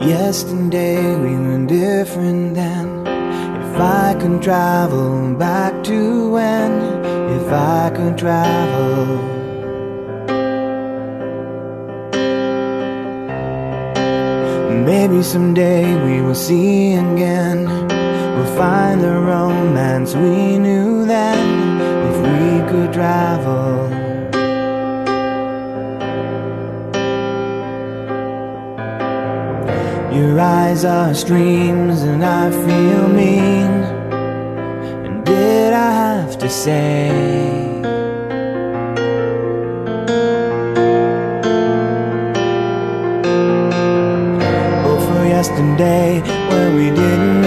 Yesterday we were different then. If I could travel back to when, if I could travel, maybe someday we will see again. We'll find the romance we knew then, if we could travel. Your eyes are streams and I feel mean. And did I have to say? Oh, for yesterday when we didn't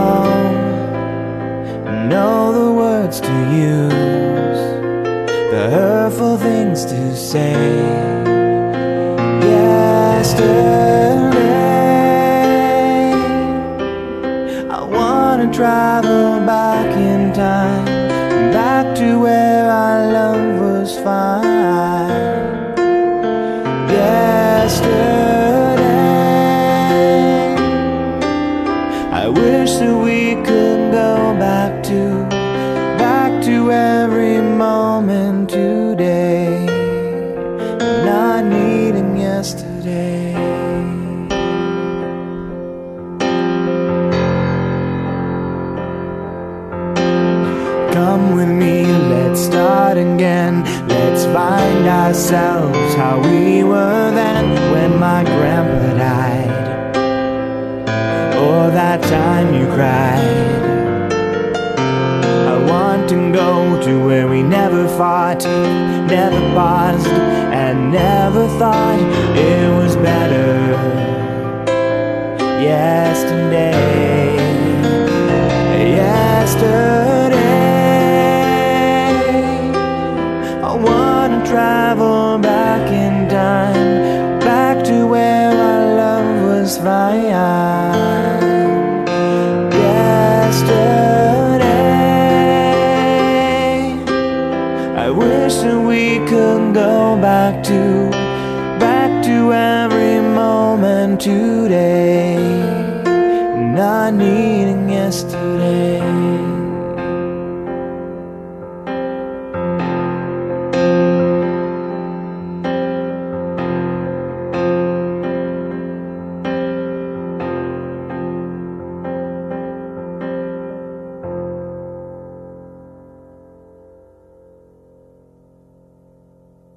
know the words to use, the hurtful things to say. Yesterday travel back in time, back to where our love was fine. Yesterday, I wish that we could go back to every moment today, not needing yesterday. Come with me, let's start again. Let's find ourselves how we were then, when my grandpa died, or that time you cried. I want to go to where we never fought, never paused, and never thought it was better. Yesterday, yesterday, I wanna travel back in time, back to where our love was fine. Yesterday, I wish that we could go back to every moment today, not needing yesterday.